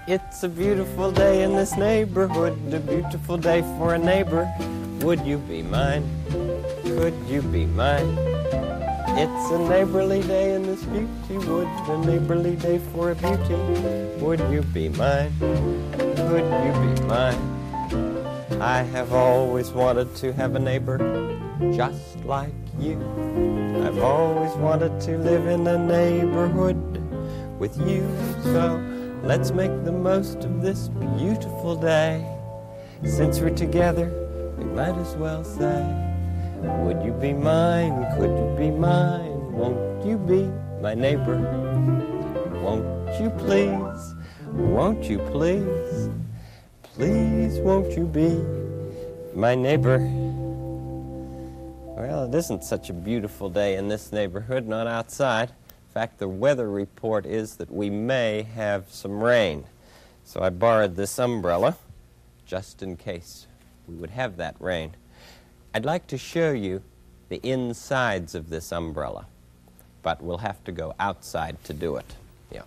It's a beautiful day in this neighborhood, a beautiful day for a neighbor. Would you be mine? Could you be mine? It's a neighborly day in this beauty wood, a neighborly day for a beauty. Would you be mine? Could you be mine? I have always wanted to have a neighbor just like you. I've always wanted to live in a neighborhood with you. So let's make the most of this beautiful day. Since we're together, we might as well say, would you be mine? Could you be mine? Won't you be my neighbor? Won't you please? Won't you please? Please won't you be my neighbor? Well, it isn't such a beautiful day in this neighborhood, not outside. In fact, the weather report is that we may have some rain. So I borrowed this umbrella just in case we would have that rain. I'd like to show you the insides of this umbrella, but we'll have to go outside to do it. Yeah.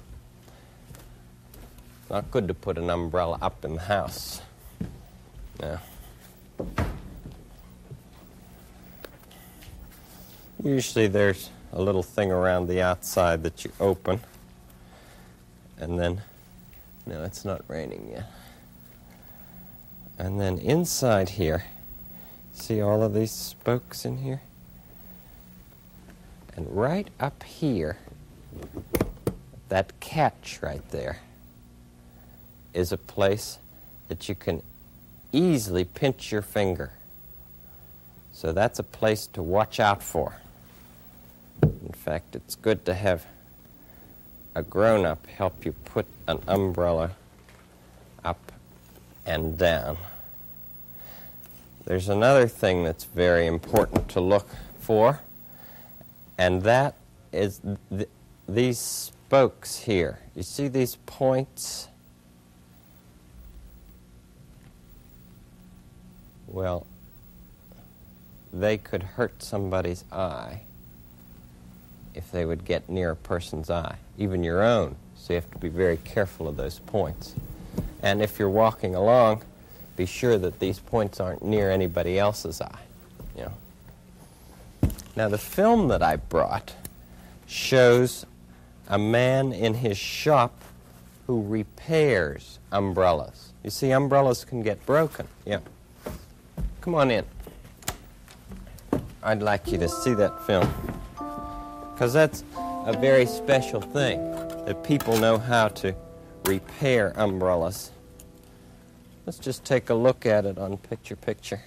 It's not good to put an umbrella up in the house. Yeah. Usually there's a little thing around the outside that you open, and then, no, it's not raining yet. And then inside here, see all of these spokes in here? And right up here, that catch right there, is a place that you can easily pinch your finger. So that's a place to watch out for. In fact, it's good to have a grown-up help you put an umbrella up and down. There's another thing that's very important to look for, and that is these spokes here. You see these points? Well, they could hurt somebody's eye if they would get near a person's eye, even your own. So you have to be very careful of those points. And if you're walking along, be sure that these points aren't near anybody else's eye. You know. Now, the film that I brought shows a man in his shop who repairs umbrellas. You see, umbrellas can get broken. Yeah. Come on in. I'd like you to see that film, because that's a very special thing, that people know how to repair umbrellas. Let's just take a look at it on picture-picture.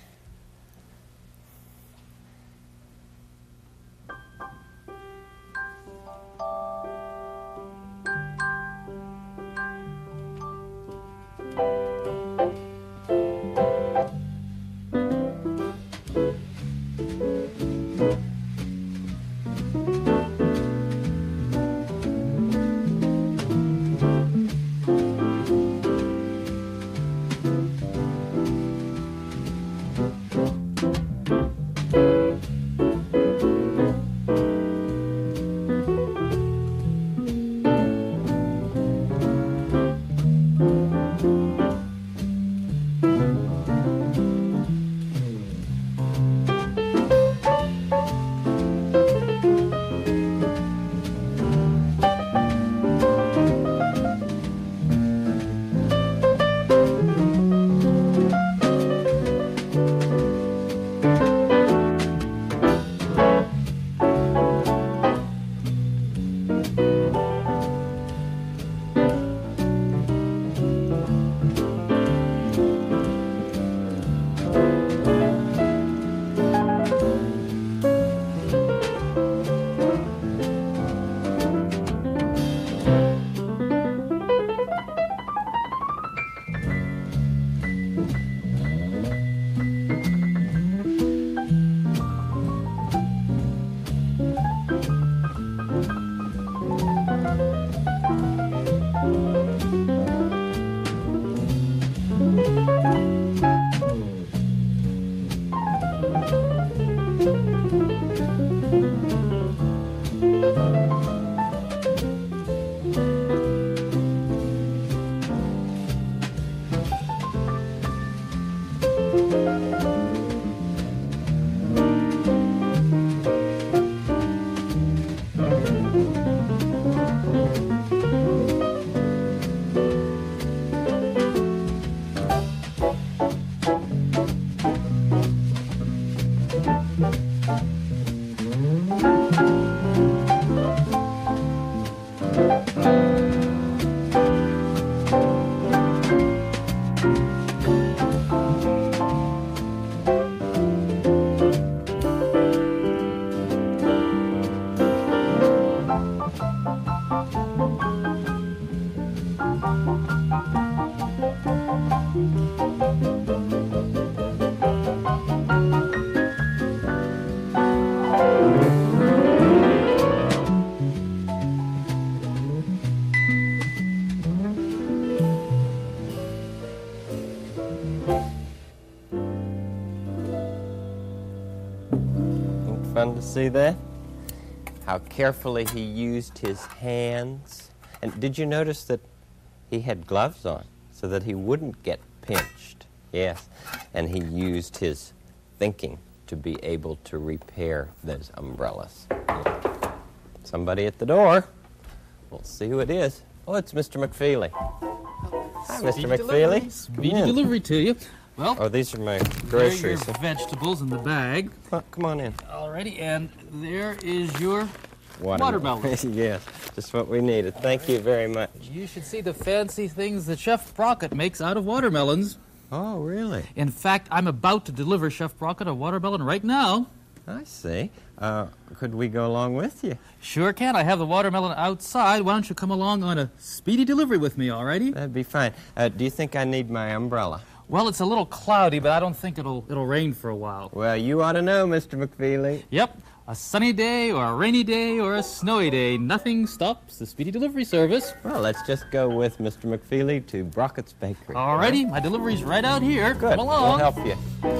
fun to see that? How carefully he used his hands. And did you notice that he had gloves on so that he wouldn't get pinched? Yes. And he used his thinking to be able to repair those umbrellas. Somebody at the door. We'll see who it is. Oh, it's Mr. McFeely. Hi, Mr. McFeely. Speedy delivery to you. Well, Oh, these are my there are your groceries. vegetables in the bag. Come on in. Alrighty, and there is your watermelon. Yes, just what we needed. Thank you very much. You should see the fancy things that Chef Brockett makes out of watermelons. Oh, really? In fact, I'm about to deliver Chef Brockett a watermelon right now. I see. Could we go along with you? Sure can. I have the watermelon outside. Why don't you come along on a speedy delivery with me, alrighty? That'd be fine. Do you think I need my umbrella? Well, it's a little cloudy, but I don't think it'll rain for a while. Well, you ought to know, Mr. McFeely. Yep. A sunny day or a rainy day or a snowy day, nothing stops the speedy delivery service. Well, let's just go with Mr. McFeely to Brockett's Bakery. Alrighty, my delivery's right out here. Good. Come along. We'll help you.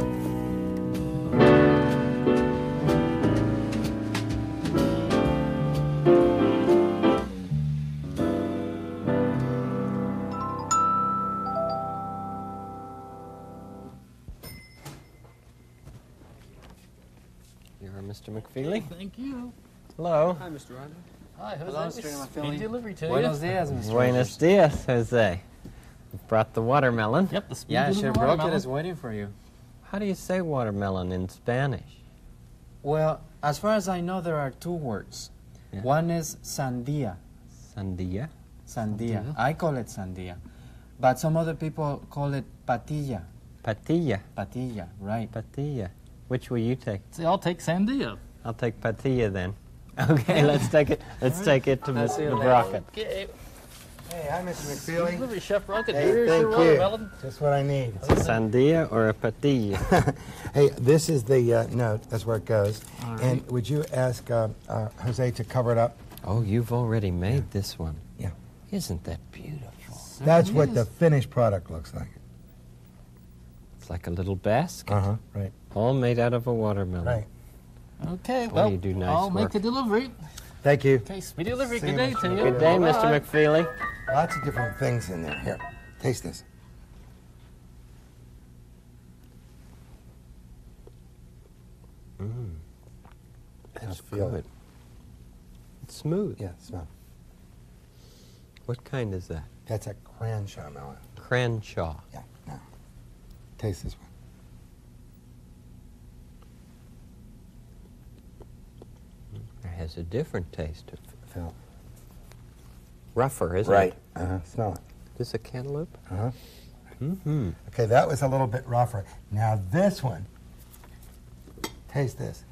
You're Mr. McFeely? Thank you. Hello. Hi, Mr. Rodney. Hi, Jose. Hello, Mr. McFeely. Speedy delivery to Buenos you. dias, Mr. Buenos dias, Jose. You've brought the watermelon. Yep, the speedy Yeah, delivery Chef Brockett watermelon. is waiting for you. How do you say watermelon in Spanish? Well, as far as I know, there are two words. Yeah. One is sandia. Sandia? Sandia. I call it sandia. But some other people call it patilla. Patilla. Patilla, right. Patilla. Which will you take? See, I'll take Sandia. I'll take patilla then. Okay, let's take it. Let's take it to I'll see you Mr. later. Brockett. Okay. Hey, hi, Mr. Speedy McFeely. delivery, Chef Brockett. Hey, Here's thank your you. watermelon. Just what I need. A sandia or a patilla? Hey, this is the note. That's where it goes. All right. And would you ask Jose to cover it up? Oh, you've already made this one. Yeah. Isn't that beautiful? That's Certainly what the is. finished product looks like. It's like a little basket, Uh-huh, right, all made out of a watermelon. right. Okay, Boy, well, you do nice I'll make work. the delivery. Thank you. Okay, speedy delivery. See Good you, day Mr. to you. Good day, Mr. Bye-bye. McFeely. Lots of different things in there. Here, taste this. That's feel good. it. It's smooth. Yeah, smell. What kind is that? That's a cranshaw melon. Cranshaw. Yeah, now. Taste this one. It has a different taste. Phil. Rougher, isn't Right. it? Uh-huh, smell it. This a cantaloupe? Uh-huh. Mm-hmm. Okay, that was a little bit rougher. Now this one, taste this.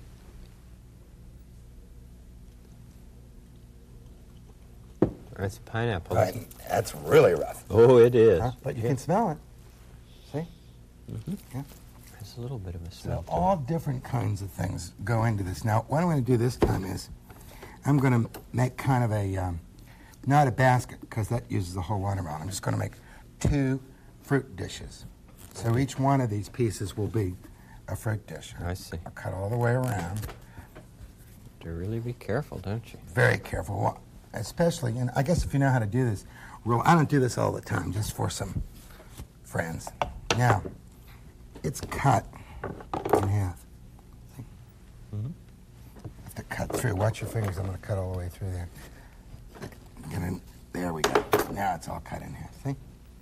That's pineapple. Right, that's really rough. Oh, it is. Huh? But you can smell it. See? Yeah. There's a little bit of a So smell. to it. all different kinds of things go into this. Now, what I'm going to do this time is I'm going to make kind of a, not a basket, because that uses the whole watermelon. I'm just going to make 2 fruit dishes. So each one of these pieces will be a fruit dish. I see. I'll cut all the way around. To really be careful, don't you? Very careful. Well, especially, and I guess if you know how to do this, I don't do this all the time, just for some friends. Now, it's cut in half. See? Have to cut through. Watch your fingers. I'm going to cut all the way through there. There we go. Now it's all cut in half. See?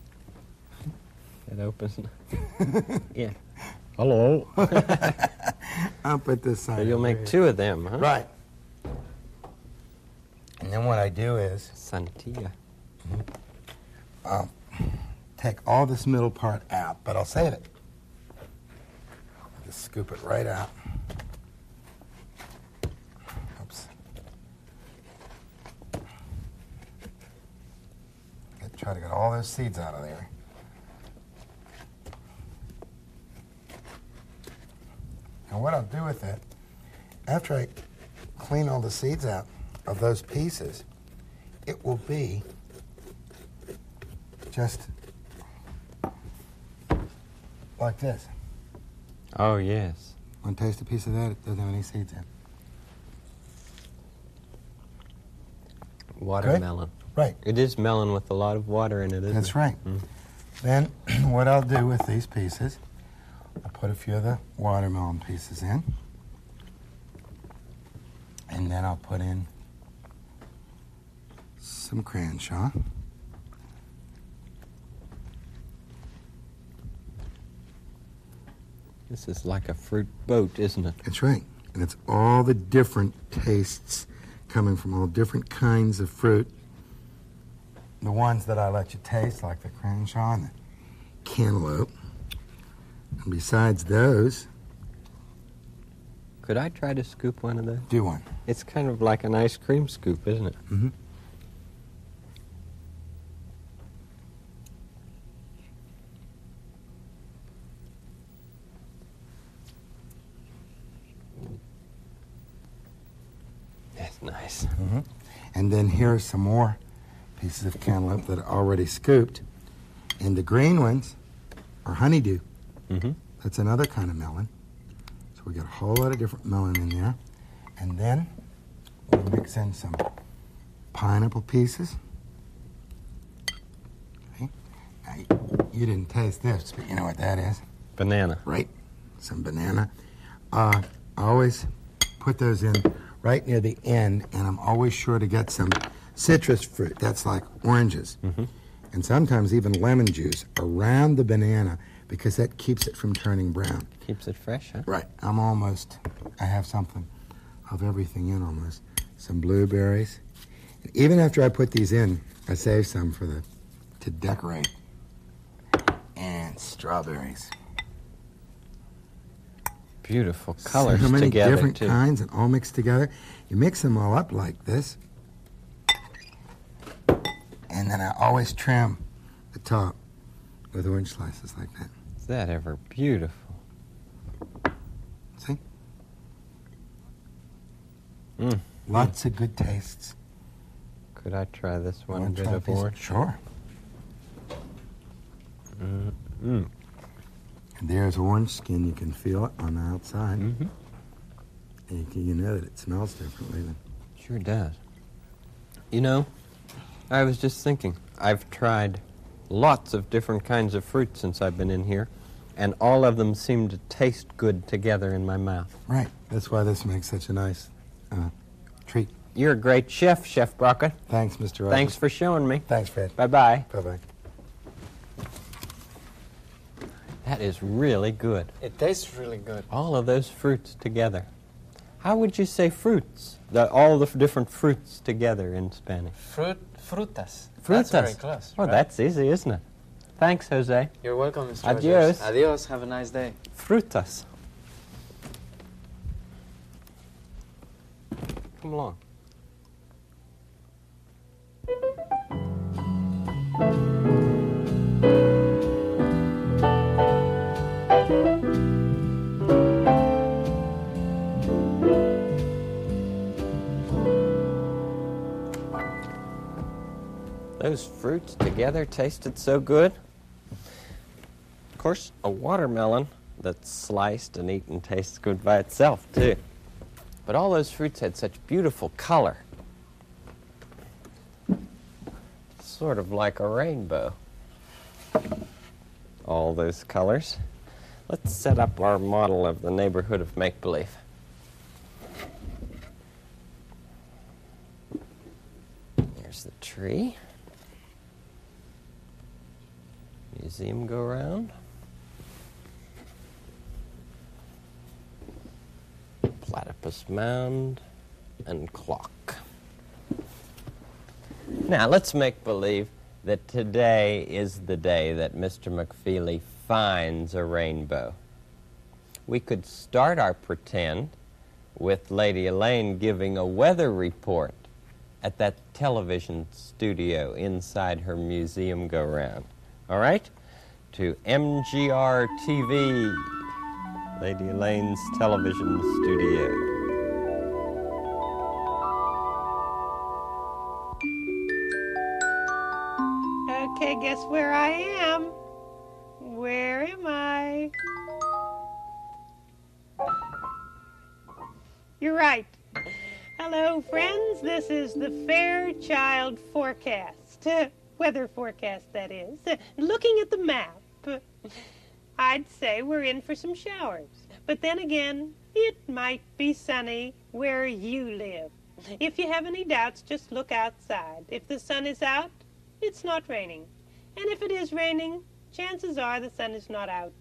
It opens. Yeah. Hello. I'll put this side. So you'll over make here. 2 of them, huh? Right. And then what I do is Santia. I'll take all this middle part out, but I'll save it. Just scoop it right out. Oops. Try to get all those seeds out of there. And what I'll do with it, after I clean all the seeds out of those pieces, it will be just like this. Oh, yes. Want to taste a piece of that? It doesn't have any seeds in. Watermelon. Right. It is melon with a lot of water in it, isn't That's it? right. Then what I'll do with these pieces, I'll put a few of the watermelon pieces in. And then I'll put in some cranshaw. This is like a fruit boat, isn't it? That's right. And it's all the different tastes coming from all different kinds of fruit. The ones that I let you taste, like the cranshaw and the cantaloupe. And besides those, Could I try to scoop one of those? do one. It's kind of like an ice cream scoop, isn't it? Mm-hmm. That's nice. And then here are some more pieces of cantaloupe that are already scooped. And the green ones are honeydew. Mm-hmm. That's another kind of melon. So we got a whole lot of different melon in there. And then we'll mix in some pineapple pieces. Okay. Now, you didn't taste this, but you know what that is, Banana. right? Some banana. I always put those in right near the end, and I'm always sure to get some citrus fruit. That's like oranges. And sometimes even lemon juice around the banana because that keeps it from turning brown. Keeps it fresh, huh? Right. I have something of everything in almost. Some blueberries. And even after I put these in, I save some to decorate. And strawberries. Beautiful colors So many together, different too. kinds and all mixed together. You mix them all up like this. And then I always trim the top with orange slices like that. Is that ever beautiful? See? Mm. Lots of good tastes. Could I try this one Wanna bit try a of piece? orange? Sure. Mm. And there's orange skin. You can feel it on the outside. Mm-hmm. And you know that it smells differently. Sure does. You know, I was just thinking, I've tried lots of different kinds of fruit since I've been in here, and all of them seem to taste good together in my mouth. Right. That's why this makes such a nice treat. You're a great chef, Chef Brockett. Thanks, Mr. Rogers. Thanks for showing me. Thanks, Fred. Bye-bye. Bye-bye. That is really good. It tastes really good. All of those fruits together. How would you say fruits? All the different fruits together in Spanish. Frutas. Frutas. That's very close. Oh, right? that's easy, isn't it? Thanks, Jose. You're welcome, Mr. Adios. Rogers. Adios. Have a nice day. Frutas. Come along. Those fruits together tasted so good. Of course, a watermelon that's sliced and eaten tastes good by itself, too. But all those fruits had such beautiful color. Sort of like a rainbow. All those colors. Let's set up our model of the neighborhood of make-believe. There's the tree. Museum go round. Platypus mound and clock. Now let's make believe that today is the day that Mr. McFeely finds a rainbow. We could start our pretend with Lady Elaine giving a weather report at that television studio inside her museum go-round. All right? To MGR TV, Lady Elaine's television studio. Okay, guess where I am? Where am I? You're right. Hello, friends. This is the Fairchild forecast. Weather forecast, that is. Looking at the map, I'd say we're in for some showers. But then again, it might be sunny where you live. If you have any doubts, just look outside. If the sun is out, it's not raining. And if it is raining, chances are the sun is not out.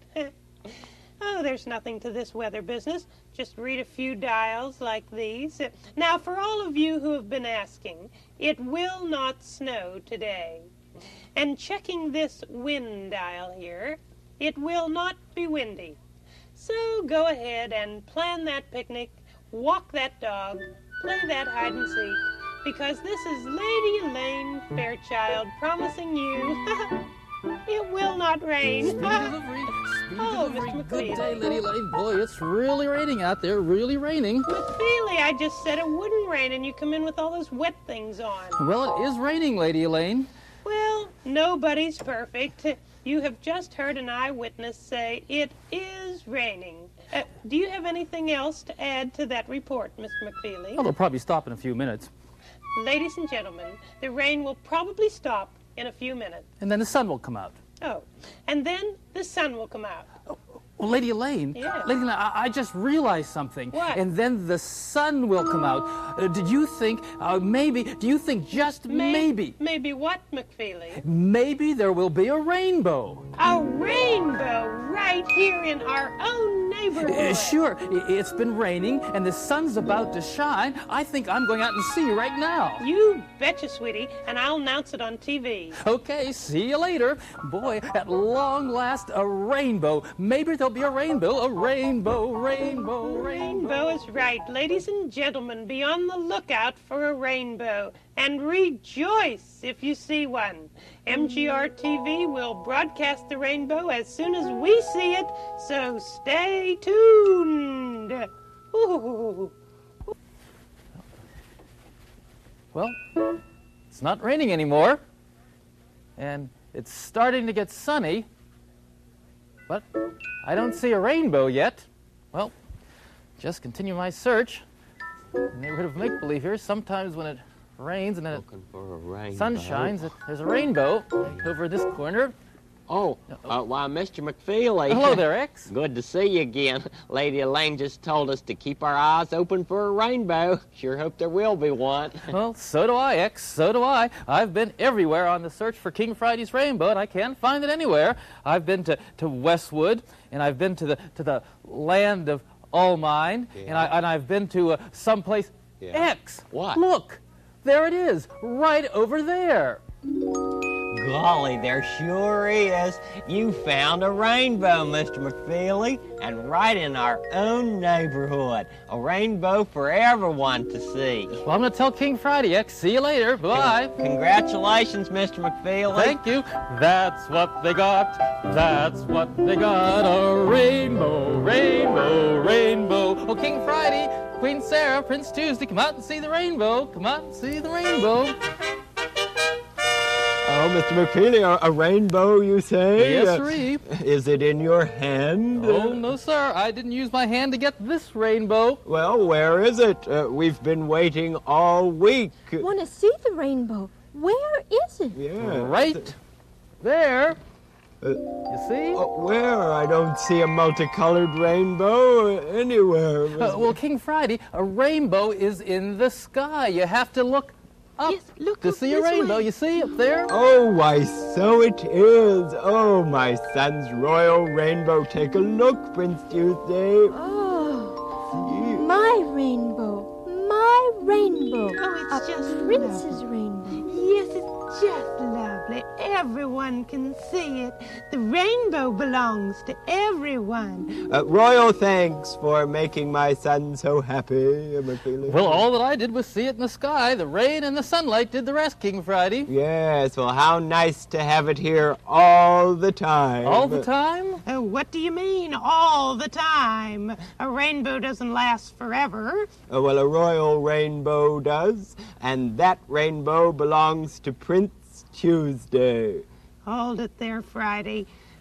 Oh, there's nothing to this weather business. Just read a few dials like these. Now, for all of you who have been asking, it will not snow today. And checking this wind dial here, it will not be windy. So go ahead and plan that picnic, walk that dog, play that hide and seek, because this is Lady Elaine Fairchild promising you it will not rain. Speedy delivery. Speedy Oh, delivery. Mr. Good McFeely. day, Lady Lane. Boy, it's really raining out there. Really raining. McFeely, I just said it wouldn't rain, and you come in with all those wet things on. Well, it is raining, Lady Elaine. Well, nobody's perfect. You have just heard an eyewitness say it is raining. Do you have anything else to add to that report, Mr. McFeely? Well, they'll probably stop in a few minutes. Ladies and gentlemen, the rain will probably stop in a few minutes. And then the sun will come out. Oh, and then the sun will come out. Well, Lady Elaine, Yeah. Lady Elaine, I just realized something. What? And then the sun will come out. Did you think, do you think just maybe, Maybe what, McFeely? maybe there will be a rainbow? A rainbow right here in our own neighborhood. Sure, it's been raining and the sun's about to shine. I think I'm going out and see right now. You betcha, sweetie, and I'll announce it on TV. Okay, see you later. Boy, at long last, a rainbow. Maybe there'll be a rainbow, rainbow, rainbow. Rainbow is right. Ladies and gentlemen, be on the lookout for a rainbow and rejoice if you see one. MGR TV will broadcast the rainbow as soon as we see it, so stay tuned. Ooh. Well, it's not raining anymore, and it's starting to get sunny, but I don't see a rainbow yet. Well, just continue my search. In the neighborhood of make-believe here, sometimes when it rains and then Looking for a rainbow. sun shines, there's a rainbow over this corner. Oh, why, Mr. McFeely. Hello there, X. Good to see you again. Lady Elaine just told us to keep our eyes open for a rainbow. Sure hope there will be one. Well, so do I, X, so do I. I've been everywhere on the search for King Friday's rainbow, and I can't find it anywhere. I've been to Westwood, and I've been to the land of Allmine, Yeah. and I've been to someplace. Yeah. X, What? Look, there it is, right over there. Golly, there sure is. You found a rainbow, Mr. McFeely, and right in our own neighborhood. A rainbow for everyone to see. Well, I'm going to tell King Friday, X. See you later. Bye. Congratulations, Mr. McFeely. Thank you. That's what they got. That's what they got. A rainbow, rainbow, rainbow. Oh, King Friday, Queen Sarah, Prince Tuesday, come out and see the rainbow. Come out and see the rainbow. Oh, Mr. McFeely, a rainbow, you say? Yes, sirree. Is it in your hand? Oh, no, sir. I didn't use my hand to get this rainbow. Well, where is it? We've been waiting all week. Want to see the rainbow? Where is it? Yeah. Right there. You see? Where? I don't see a multicolored rainbow anywhere. Well, King Friday, a rainbow is in the sky. You have to look up Yes, look to up see a this rainbow. way. You see up there? Oh, why, so it is. Oh, my son's royal rainbow. Take a look, Prince Tuesday. Oh, my rainbow. My rainbow. Oh, it's a just prince's rainbow. Yes, it's just lovely. Everyone can see it. The rainbow belongs to everyone. Royal thanks for making my son so happy, McFeely. Well, all that I did was see it in the sky. The rain and the sunlight did the rest, King Friday. Yes, well, how nice to have it here all the time. All the time? What do you mean, all the time? A rainbow doesn't last forever. Well, a royal rainbow does, and that rainbow belongs to Prince Tuesday. Hold it there, Friday.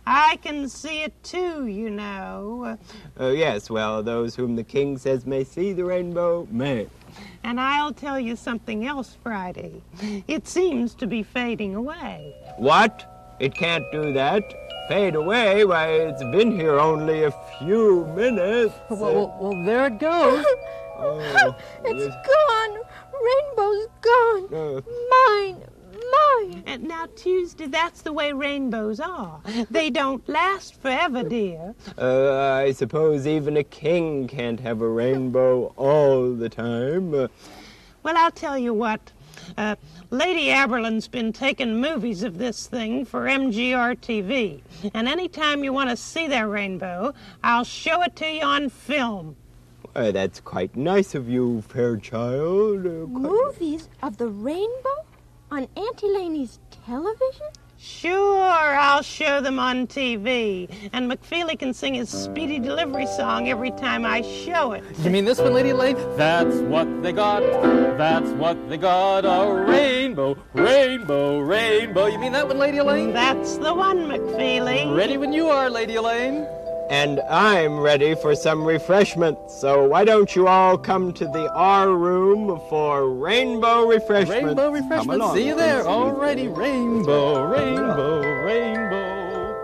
I can see it too, you know. Yes, well, those whom the king says may see the rainbow may. And I'll tell you something else, Friday. It seems to be fading away. What? It can't do that. Fade away? Why, it's been here only a few minutes. Well, there it goes. Oh, It's gone. Rainbow's gone. Mine. And now, Tuesday, that's the way rainbows are. They don't last forever, dear. I suppose even a king can't have a rainbow all the time. Well, I'll tell you what. Lady Aberlin's been taking movies of this thing for MGR TV. And anytime you want to see that rainbow, I'll show it to you on film. Why, that's quite nice of you, Fairchild. Movies of the rainbow on Auntie Laney's television? Sure, I'll show them on TV. And McFeely can sing his Speedy Delivery song every time I show it. You mean this one, Lady Elaine? That's what they got. That's what they got. A rainbow, rainbow, rainbow. You mean that one, Lady Elaine? That's the one, McFeely. Ready when you are, Lady Elaine. And I'm ready for some refreshment, so why don't you all come to the R room for rainbow refreshment? Rainbow refreshment. See you there. Alrighty, rainbow, rainbow, rainbow.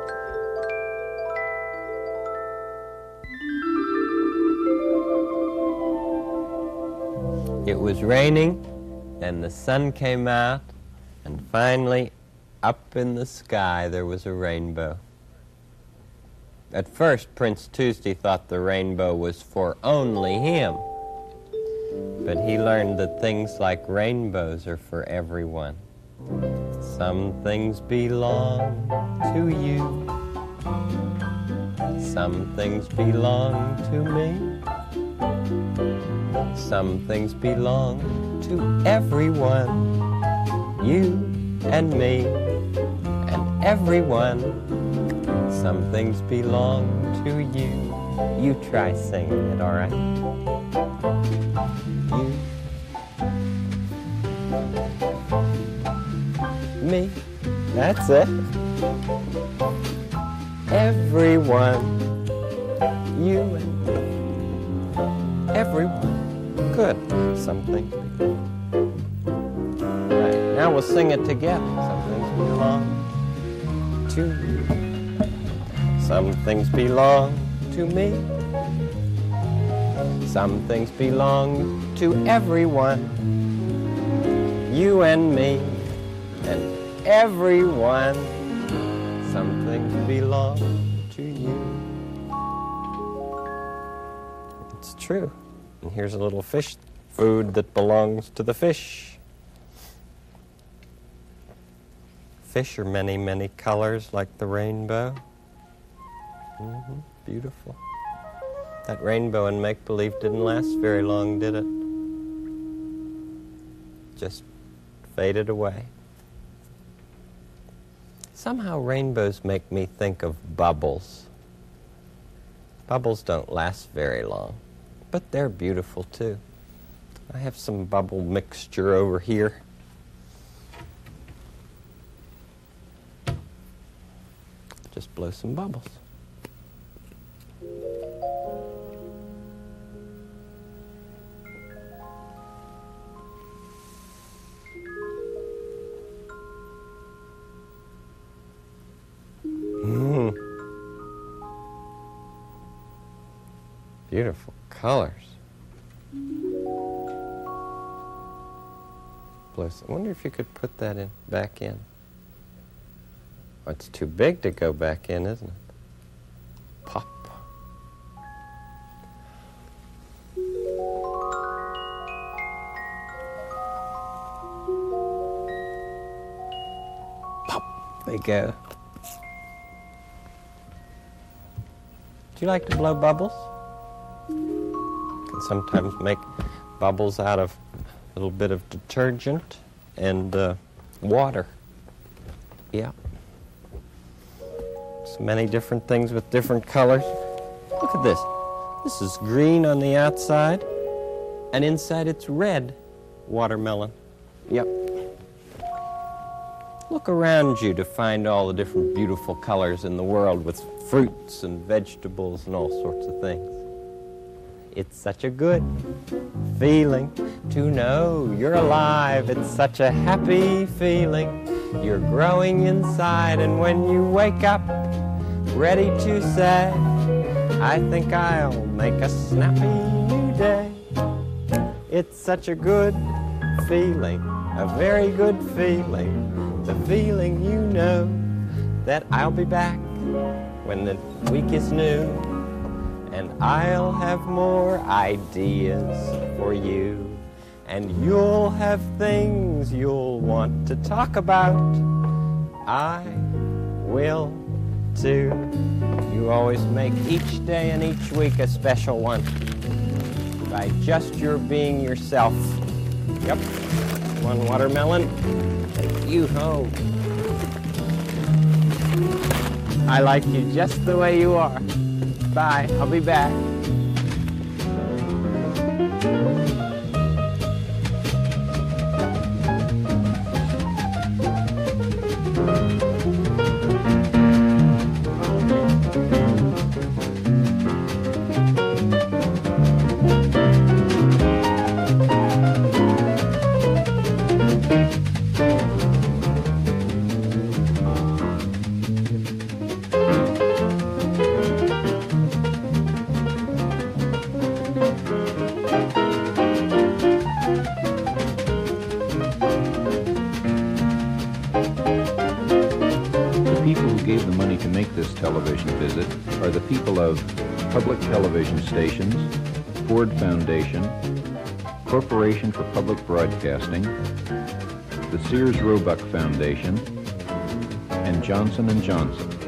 It was raining, and the sun came out, and finally, up in the sky there was a rainbow. At first, Prince Tuesday thought the rainbow was for only him. But he learned that things like rainbows are for everyone. Some things belong to you. Some things belong to me. Some things belong to everyone. You and me and everyone. Some things belong to you. You try singing it, all right? You. Me. That's it. Everyone. You and me. Everyone. Good. Some things belong. Right. Now we'll sing it together. Some things belong to you. Some things belong to me. Some things belong to everyone. You and me and everyone. Some things belong to you. It's true. And here's a little fish food that belongs to the fish. Fish are many, many colors like the rainbow. Beautiful. That rainbow in make-believe didn't last very long, did it? Just faded away. Somehow rainbows make me think of bubbles. Bubbles don't last very long, but they're beautiful too. I have some bubble mixture over here. Just blow some bubbles. Beautiful colors. Bless. I wonder if you could put that in back in. Oh, it's too big to go back in, isn't it? Pop. Pop. There you go. Do you like to blow bubbles? You can sometimes make bubbles out of a little bit of detergent and water. Yeah. So many different things with different colors. Look at this. This is green on the outside, and inside it's red watermelon. Yep. Look. look around you to find all the different beautiful colors in the world with fruits and vegetables and all sorts of things. It's such a good feeling to know you're alive. It's such a happy feeling. You're growing inside, and when you wake up, ready to say, I think I'll make a snappy new day. It's such a good feeling, a very good feeling, the feeling you know that I'll be back when the week is new, and I'll have more ideas for you, and you'll have things you'll want to talk about. I will too. You always make each day and each week a special one by just your being yourself. Yep. One watermelon. Take you home. I like you just the way you are. Bye. I'll be back. Television visit are the people of Public Television Stations, Ford Foundation, Corporation for Public Broadcasting, the Sears Roebuck Foundation, and Johnson & Johnson.